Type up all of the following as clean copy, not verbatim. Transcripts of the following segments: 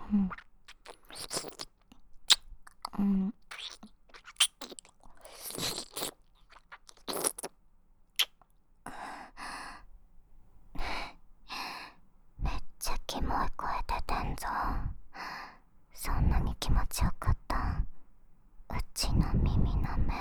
うんうん。めっちゃキモい声出てんぞ。そんなに気持ちよかった？うちの耳の目。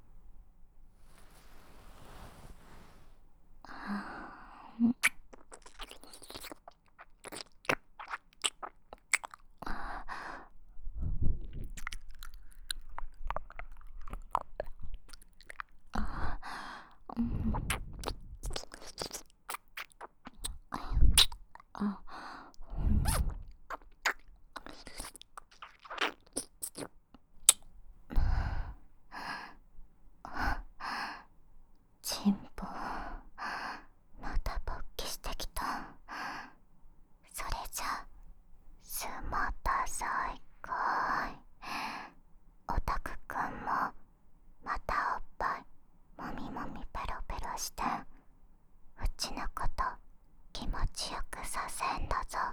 チンポまた勃起してきた。それじゃスマタ再開。オタクくんもまたおっぱいもみもみペロペロしてうちのこと気持ちよくさせんだぞ。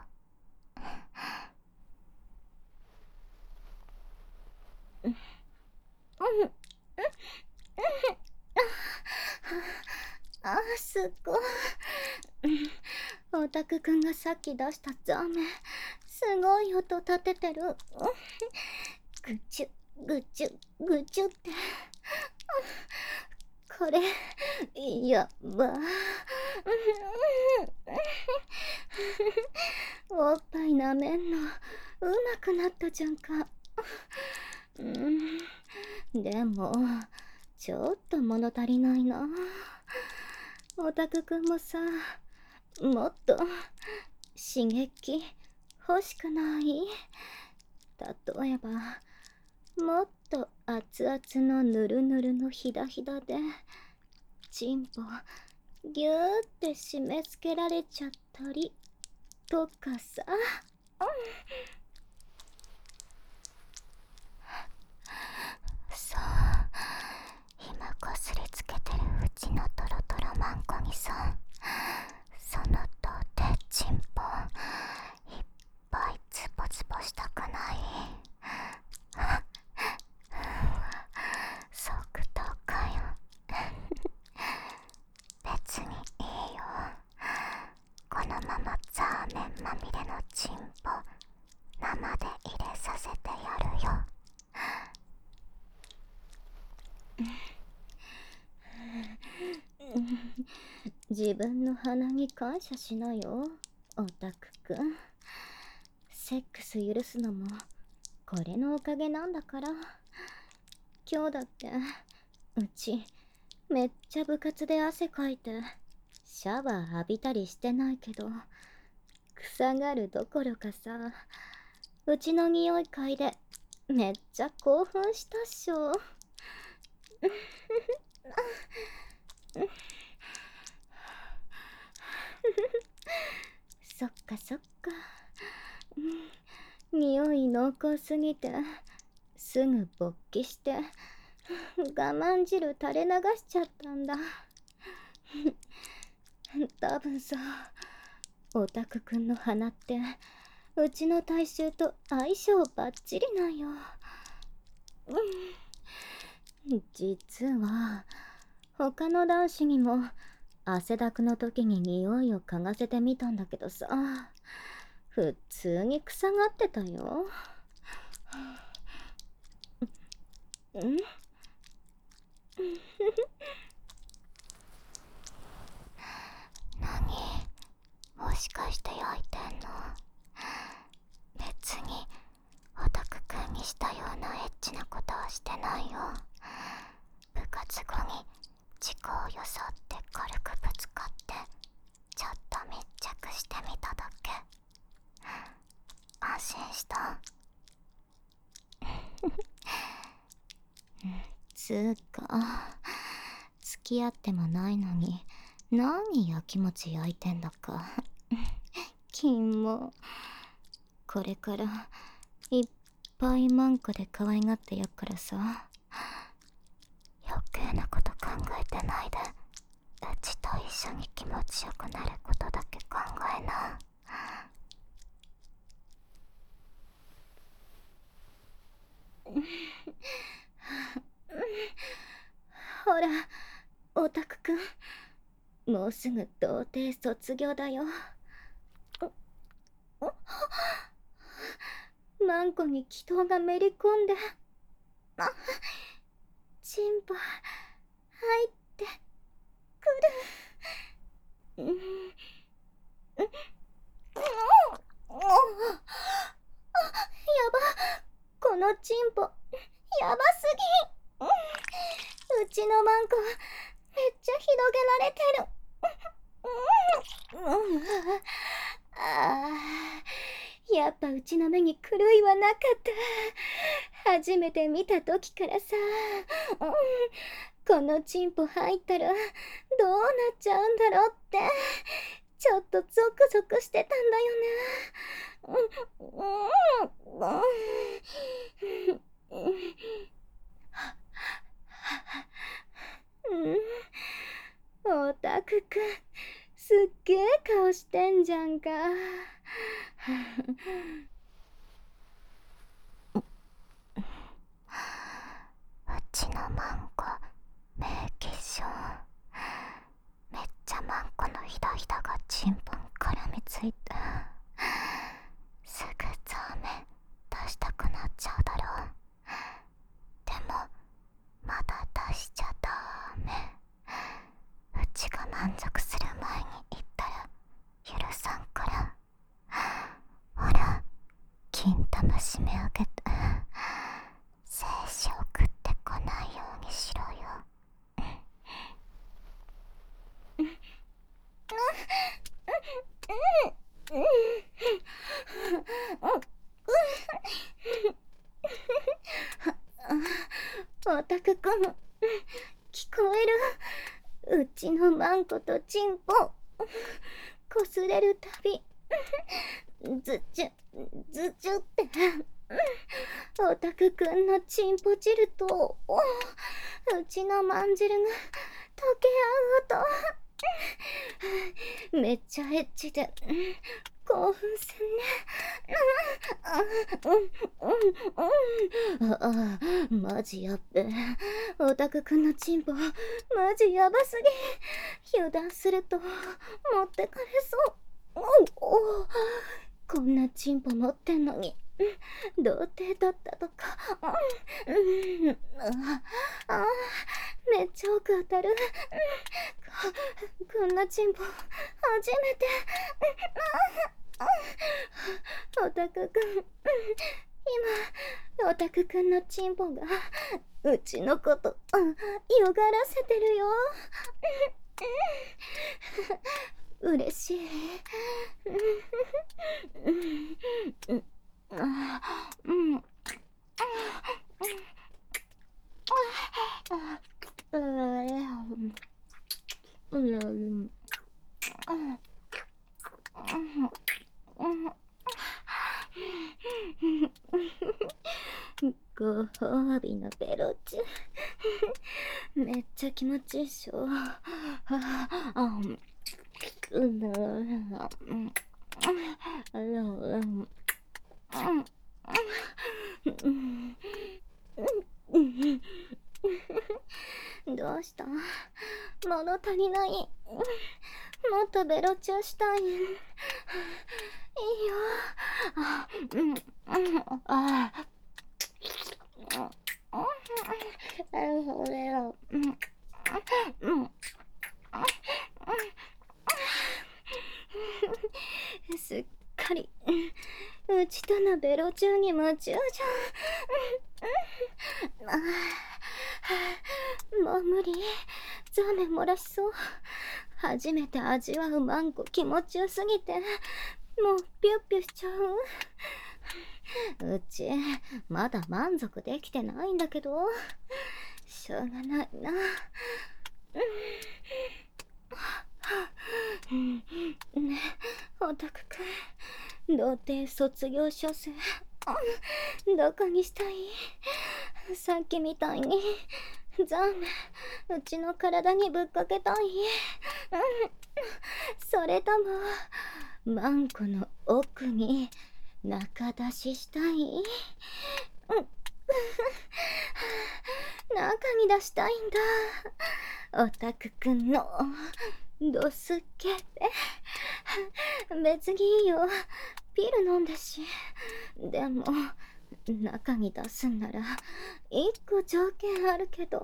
すっごい。オタクくんがさっき出したザメすごい音立ててる。ぐちゅぐちゅぐちゅって。これやば。おっぱいなめんのうまくなったじゃんか。でもちょっと物足りないな。オタクくんもさ、もっと刺激欲しくない？例えばもっと熱々のぬるぬるのひだひだでチンポギューって締め付けられちゃったりとかさ。そう、今こすりつけてるうちのトロトロマンコにさ、そのとでチンポいっぱいズボズボしたくない？即答かよ。別にいいよ。このままザーメンまみれのチンポ生で入れさせてやるよ。自分の鼻に感謝しなよ、オタクくん。セックス許すのもこれのおかげなんだから。今日だってうちめっちゃ部活で汗かいてシャワー浴びたりしてないけど臭がるどころかさ、うちの匂い嗅いでめっちゃ興奮したっしょ。そっかそっか。匂い濃厚すぎてすぐ勃起して我慢汁垂れ流しちゃったんだ。多分さ、オタクくんの鼻ってうちの体臭と相性バッチリなんよ。実は他の男子にも汗だくの時に匂いを嗅がせてみたんだけどさ、普通に臭がってたよ。何？もしかして焼いてんの？別にオタクくんにしたようなエッチなことはしてないよ。部活後に事故を装って軽くぶつかってちょっと密着してみただけ。安心した？つーか付き合ってもないのに何やきもち焼いてんだか。キモ。これからいっぱいマンコで可愛がってやっからさ、余計なこと考えてないでうちと一緒に気持ちよくなることだけ考えな。 もうすぐ童貞卒業だよ。マンコに気筒がめり込んで、チンポ入ってくる。やば、このチンポやばすぎ。うちのマンコめっちゃ広げられてる。やっぱうちの目に狂いはなかった。初めて見た時からさ、このチンポ入ったらどうなっちゃうんだろうってちょっとゾクゾクしてたんだよね。オタクくん、すっげえ顔してんじゃんか。 うちのマンコ名義書、めっちゃマンコのひだひだがチンポに絡みついて、すぐザーメ出したくなっちゃうだろう。でもまだ出しちゃダメ。うちが満足する前に言ったら許さんから。ほら、金玉締め上げて精子送ってこないようにしろよ。 オタクくん、聞こえる？うちのマンコとチンポこすれるたびズチュズチュってオタクくんのチンポ汁とうちのまん汁が溶け合う音。めっちゃエッチで興奮すんね。マジやっべ。オタクくんのチンポマジやばすぎ。油断すると持ってかれそう。こんなチンポ持ってんのに童貞だったとか。めっちゃ奥当たる。こんなチンポ初めて。オタクくん、今オタクくんのチンポがうちのことよがらせてるよ。嬉しい。ご褒美のベロチュめっちゃ気持ちいいっしょ。どうした？物足りない。もっとベロチュしたい。いいよ。すっかりうちとのベロ中に夢中じゃん。もう無理。ザーメン漏らしそう。初めて味わうマンコ気持ちよすぎてもうピュッピュしちゃう。うちまだ満足できてないんだけどしょうがないな。ねえオタクくん、童貞卒業書生どこにしたい？さっきみたいにザーメンうちの体にぶっかけたい？それともマンコの奥に中出ししたい？中に出したいんだ。オタクくんのドスケベ別にいいよ。ピル飲んだし。でも中に出すんなら一個条件あるけど。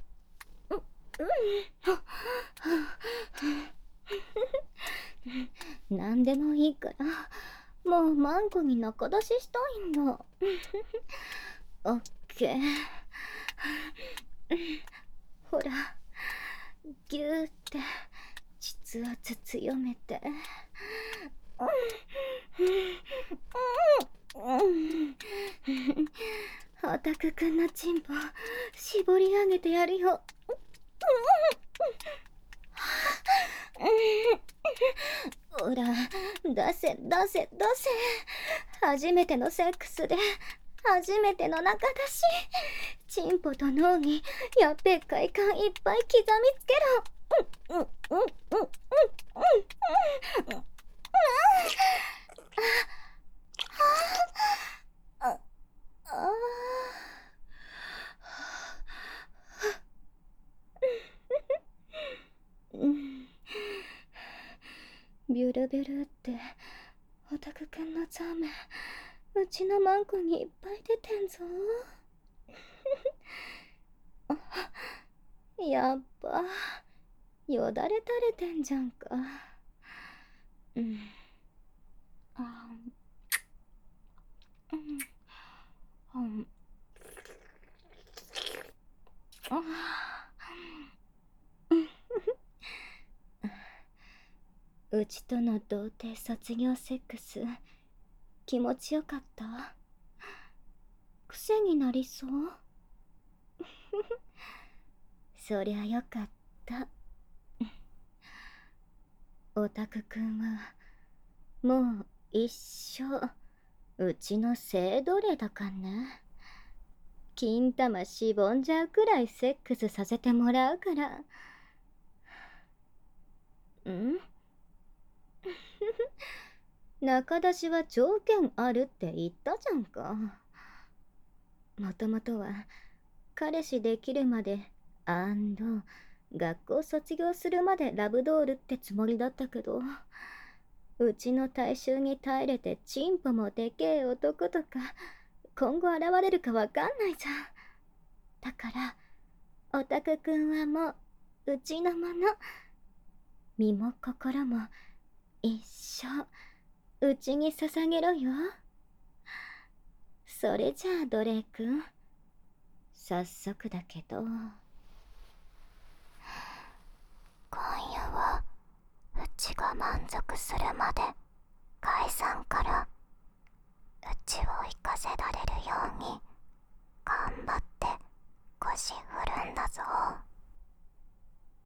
何でもいいからもうマンコに仲出ししたいんだ。オッケー。ほらギューって筆圧強めて。オタクくんのチンポ絞り上げてやるよ。ほら出せ出せ出せ。初めてのセックスで初めての中だし、チンポと脳にやっべえ快感いっぱい刻みつけろ。ビュルビュルってオタクくんのザーメンうちのマンコにいっぱい出てんぞ。やっぱよだれ垂れてんじゃんか。うちとの童貞卒業セックス気持ちよかった？癖になりそう？そりゃよかった。オタクくんはもう一生うちの性奴隷だかんね。金玉しぼんじゃうくらいセックスさせてもらうから。中出しは条件あるって言ったじゃんか。もともとは彼氏できるまで学校卒業するまでラブドールってつもりだったけど、うちの大衆に耐えれてチンポもでけえ男とか今後現れるかわかんないじゃん。だからオタクくんはもううちのもの。身も心も一生うちに捧げろよ。それじゃあドレイ君、早速だけど今夜はうちが満足するまで